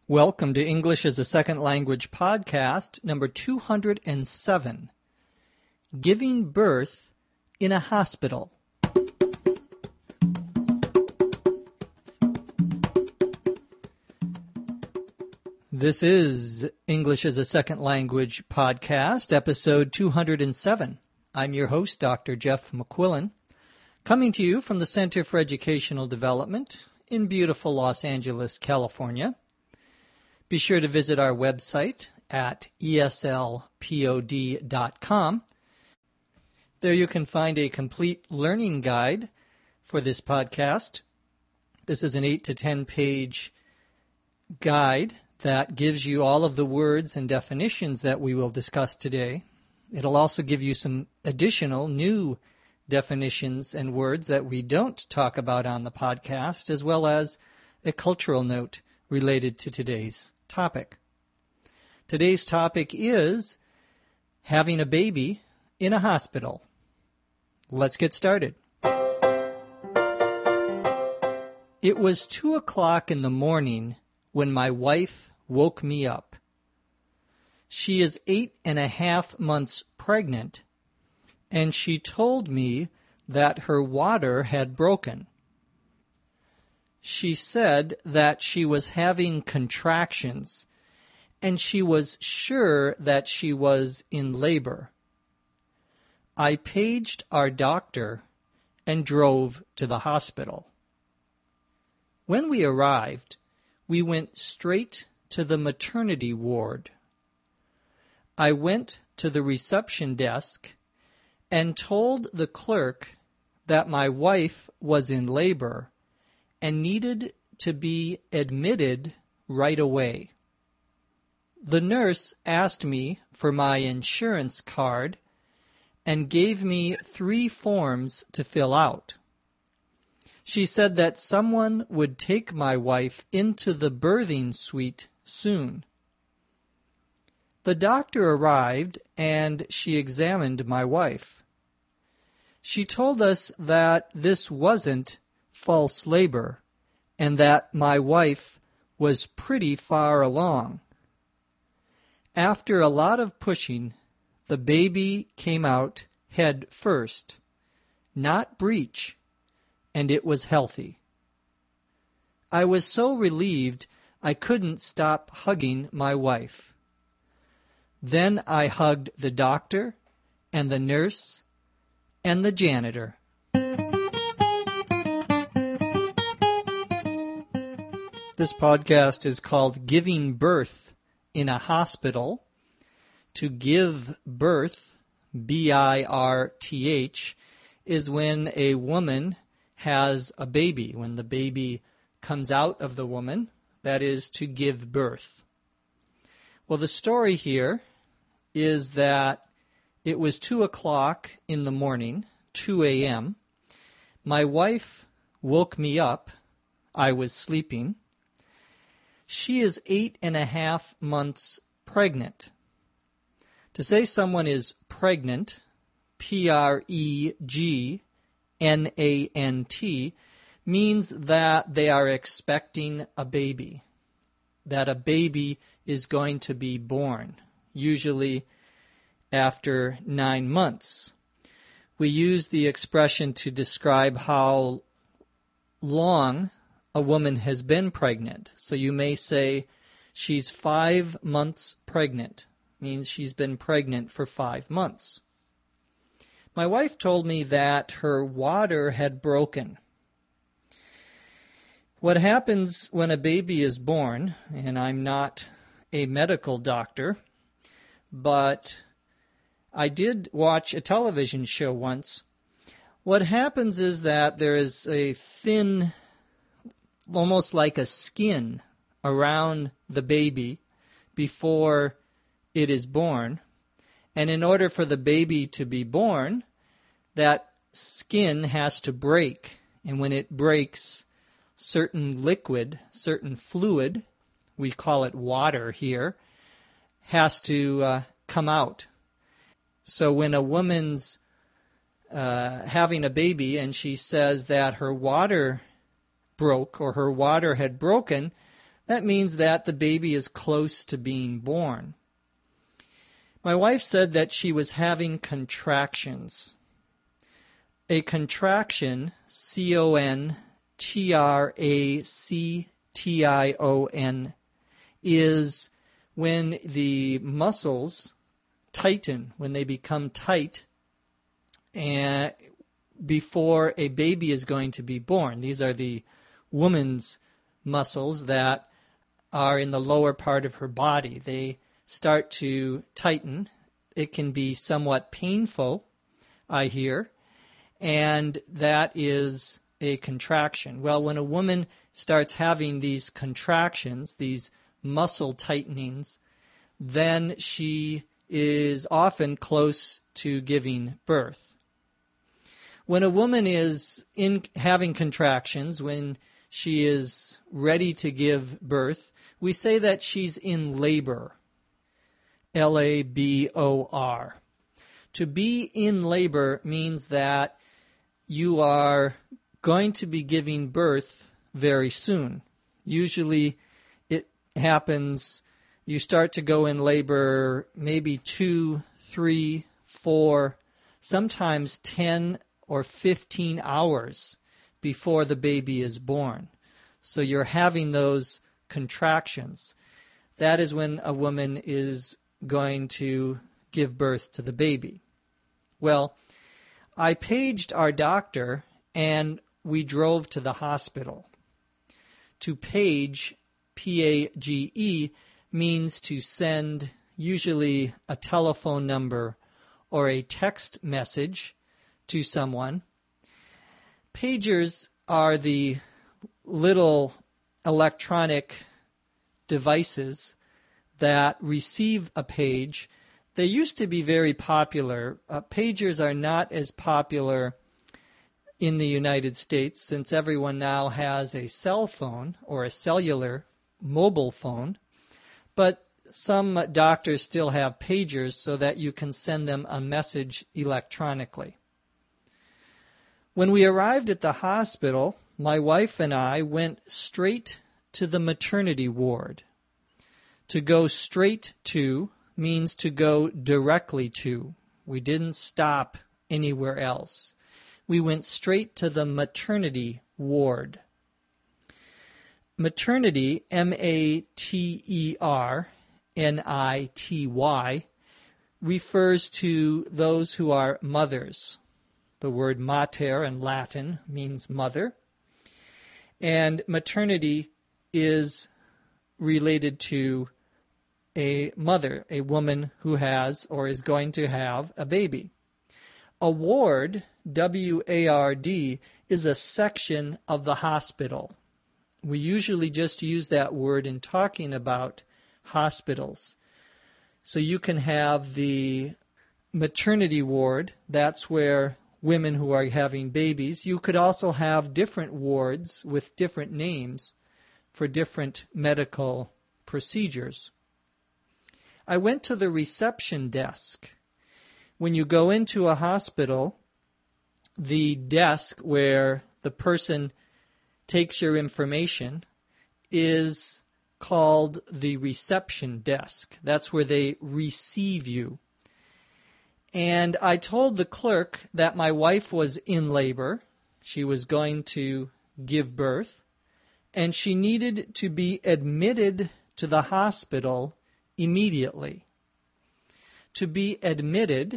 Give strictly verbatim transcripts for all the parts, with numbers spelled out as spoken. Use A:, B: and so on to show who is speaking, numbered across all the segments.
A: Welcome to English as a Second Language podcast, number two hundred seven, Giving Birth in a Hospital. This is English as a Second Language podcast, episode two hundred seven. I'm your host, Doctor Jeff McQuillan, coming to you from the Center for Educational Development in beautiful Los Angeles, California. Be sure to visit our website at E S L pod dot com. There you can find a complete learning guide for this podcast. This is an eight to ten page guide that gives you all of the words and definitions that we will discuss today. It'll also give you some additional new definitions and words that we don't talk about on the podcast, as well as a cultural note related to today's topic. Today's topic is having a baby in a hospital. Let's get started. It was two o'clock in the morning when my wife woke me up. She is eight and a half months pregnant, and she told me that her water had broken. She said that she was having contractions, and she was sure that she was in labor. I paged our doctor and drove to the hospital. When we arrived, we went straight to the maternity ward. I went to the reception desk and told the clerk that my wife was in labor and needed to be admitted right away. The nurse asked me for my insurance card and gave me three forms to fill out. She said that someone would take my wife into the birthing suite soon. The doctor arrived and she examined my wife. She told us that this wasn't false labor, and that my wife was pretty far along. After a lot of pushing, the baby came out head first, not breech, and it was healthy. I was so relieved I couldn't stop hugging my wife. Then I hugged the doctor and the nurse and the janitor. This podcast is called Giving Birth in a Hospital. To give birth, B I R T H, is when a woman has a baby, when the baby comes out of the woman, that is to give birth. Well, the story here is that it was two o'clock in the morning, two a.m. My wife woke me up. I was sleeping. She is eight and a half months pregnant. To say someone is pregnant, P R E G N A N T, means that they are expecting a baby, that a baby is going to be born, usually after nine months. We use the expression to describe how long a woman has been pregnant. So you may say she's five months pregnant. Means she's been pregnant for five months. My wife told me that her water had broken. What happens when a baby is born, and I'm not a medical doctor, but I did watch a television show once. What happens is that there is a thin, almost like a skin around the baby before it is born. And in order for the baby to be born, that skin has to break. And when it breaks, certain liquid, certain fluid, we call it water here, has to uh, come out. So when a woman's uh, having a baby and she says that her water broke or her water had broken, That means that the baby is close to being born. My wife said that she was having contractions. A contraction, C O N T R A C T I O N, is when the muscles tighten, when they become tight, and before a baby is going to be born. These are the woman's muscles that are in the lower part of her body. They start to tighten. It can be somewhat painful, I hear, and that is a contraction. Well, when a woman starts having these contractions, these muscle tightenings, then she is often close to giving birth. When a woman is in having contractions, when she is ready to give birth, we say that she's in labor. L A B O R. To be in labor means that you are going to be giving birth very soon. Usually it happens, you start to go in labor maybe two, three, four, sometimes ten or fifteen hours before the baby is born. So you're having those contractions. That is when a woman is going to give birth to the baby. Well, I paged our doctor and we drove to the hospital. To page, P A G E, means to send usually a telephone number or a text message to someone. Pagers are the little electronic devices that receive a page. They used to be very popular. Uh, pagers are not as popular in the United States since everyone now has a cell phone or a cellular mobile phone. But some doctors still have pagers so that you can send them a message electronically. When we arrived at the hospital, my wife and I went straight to the maternity ward. To go straight to means to go directly to. We didn't stop anywhere else. We went straight to the maternity ward. Maternity, M A T E R N I T Y, refers to those who are mothers. The word mater in Latin means mother. And maternity is related to a mother, a woman who has or is going to have a baby. A ward, W A R D, is a section of the hospital. We usually just use that word in talking about hospitals. So you can have the maternity ward, that's where women who are having babies. You could also have different wards with different names for different medical procedures. I went to the reception desk. When you go into a hospital, the desk where the person takes your information is called the reception desk. That's where they receive you. And I told the clerk that my wife was in labor. She was going to give birth, and she needed to be admitted to the hospital immediately. To be admitted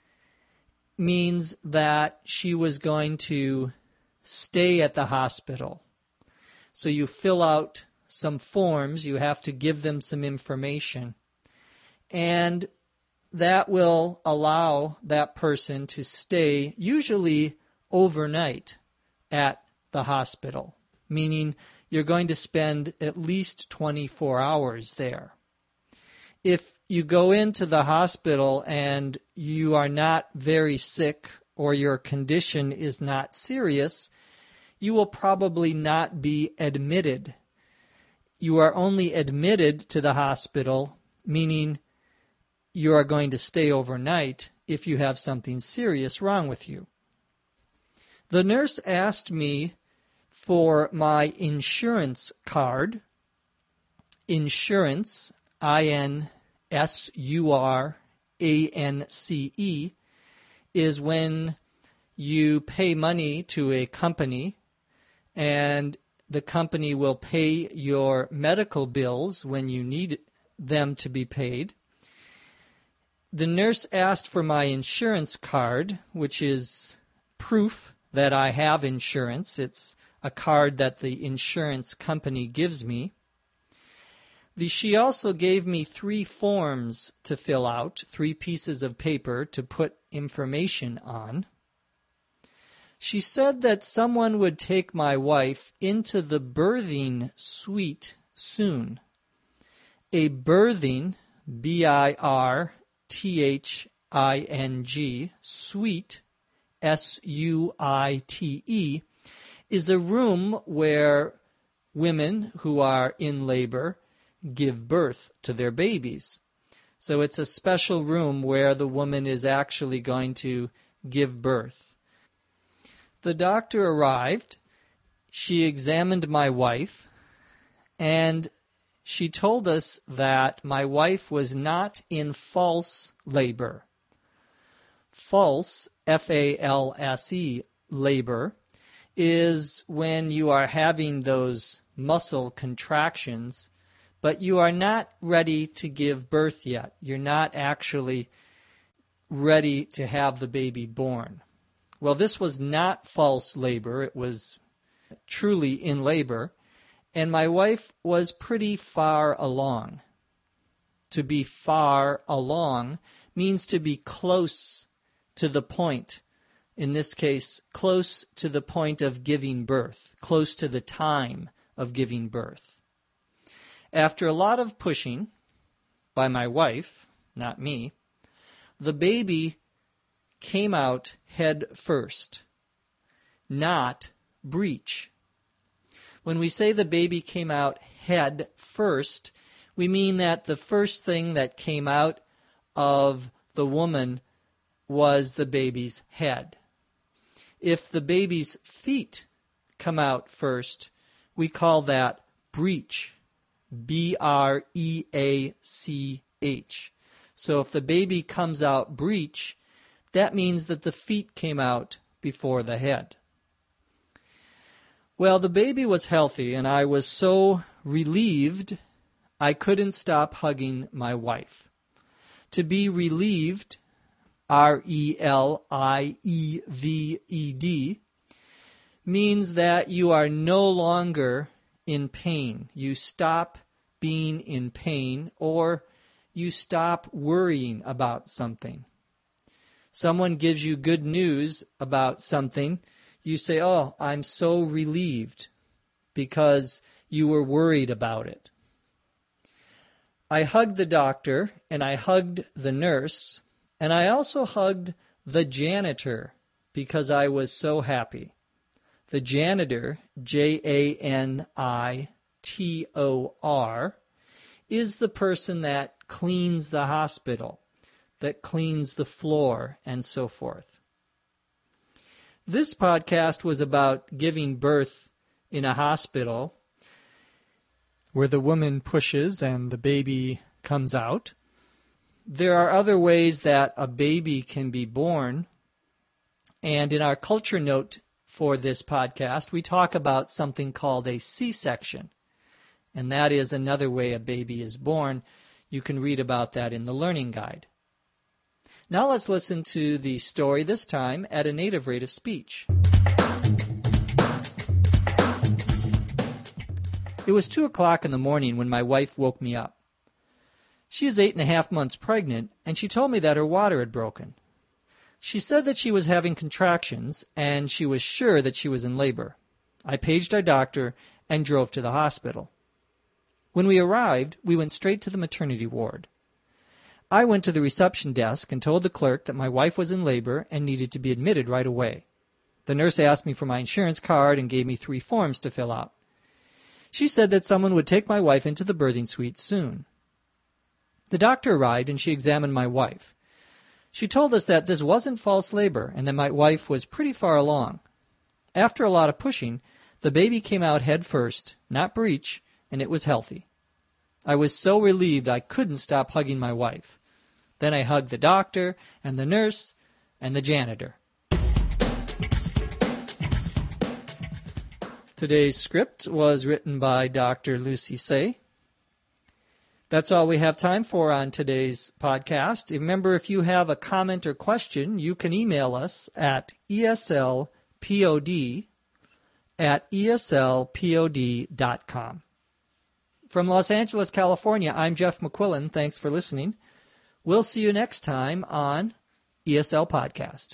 A: means that she was going to stay at the hospital. So you fill out some forms, you have to give them some information, and that will allow that person to stay usually overnight at the hospital, meaning you're going to spend at least twenty-four hours there. If you go into the hospital and you are not very sick or your condition is not serious, you will probably not be admitted. You are only admitted to the hospital, meaning you are going to stay overnight if you have something serious wrong with you. The nurse asked me for my insurance card, insurance, I N S U R A N C E, is when you pay money to a company and the company will pay your medical bills when you need them to be paid. The nurse asked for my insurance card, which is proof that I have insurance. It's a card that the insurance company gives me. The, she also gave me three forms to fill out, three pieces of paper to put information on. She said that someone would take my wife into the birthing suite soon. A birthing, B I R T H I N G, suite, S U I T E, is a room where women who are in labor give birth to their babies. So it's a special room where the woman is actually going to give birth. The doctor arrived. She examined my wife, and she told us that my wife was not in false labor. False, F A L S E, labor, is when you are having those muscle contractions, but you are not ready to give birth yet. You're not actually ready to have the baby born. Well, this was not false labor. It was truly in labor. And my wife was pretty far along. To be far along means to be close to the point. In this case, close to the point of giving birth, close to the time of giving birth. After a lot of pushing by my wife, not me, the baby came out head first, not breech. When we say the baby came out head first, we mean that the first thing that came out of the woman was the baby's head. If the baby's feet come out first, we call that breech. B R E A C H. So if the baby comes out breech, that means that the feet came out before the head. Well, the baby was healthy, and I was so relieved I couldn't stop hugging my wife. To be relieved, R E L I E V E D, means that you are no longer in pain. You stop being in pain, or you stop worrying about something. Someone gives you good news about something, you say, oh, I'm so relieved, because you were worried about it. I hugged the doctor, and I hugged the nurse, and I also hugged the janitor, because I was so happy. The janitor, J A N I T O R, is the person that cleans the hospital, that cleans the floor, and so forth. This podcast was about giving birth in a hospital where the woman pushes and the baby comes out. There are other ways that a baby can be born, and in our culture note for this podcast, we talk about something called a C-section, and that is another way a baby is born. You can read about that in the Learning Guide. Now let's listen to the story, this time at a native rate of speech. It was two o'clock in the morning when my wife woke me up. She is eight and a half months pregnant, and she told me that her water had broken. She said that she was having contractions, and she was sure that she was in labor. I paged our doctor and drove to the hospital. When we arrived, we went straight to the maternity ward. I went to the reception desk and told the clerk that my wife was in labor and needed to be admitted right away. The nurse asked me for my insurance card and gave me three forms to fill out. She said that someone would take my wife into the birthing suite soon. The doctor arrived and she examined my wife. She told us that this wasn't false labor and that my wife was pretty far along. After a lot of pushing, the baby came out head first, not breech, and it was healthy. I was so relieved I couldn't stop hugging my wife. Then I hugged the doctor and the nurse and the janitor. Today's script was written by Doctor Lucy Say. That's all we have time for on today's podcast. Remember, if you have a comment or question, you can email us at eslpod at eslpod dot com. From Los Angeles, California, I'm Jeff McQuillan. Thanks for listening. We'll see you next time on E S L Podcast.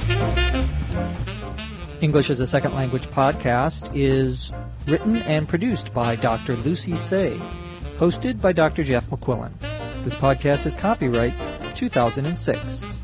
A: English as a Second Language podcast is written and produced by Doctor Lucy Say, hosted by Doctor Jeff McQuillan. This podcast is copyright two thousand six.